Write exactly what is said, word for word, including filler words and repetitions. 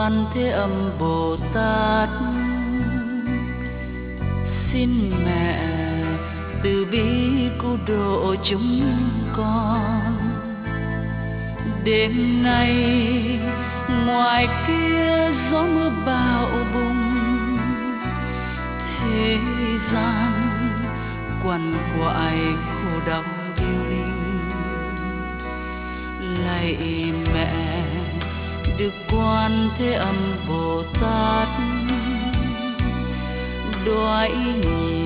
Quan Thế Âm Bồ Tát, xin mẹ từ bi cứu độ chúng con. Đêm nay ngoài kia gió mưa bão bùng, thế gian quằn quại khổ đau điêu linh. Lạy mẹ Đức Quan Thế Âm Bồ Tát, đoái nhìn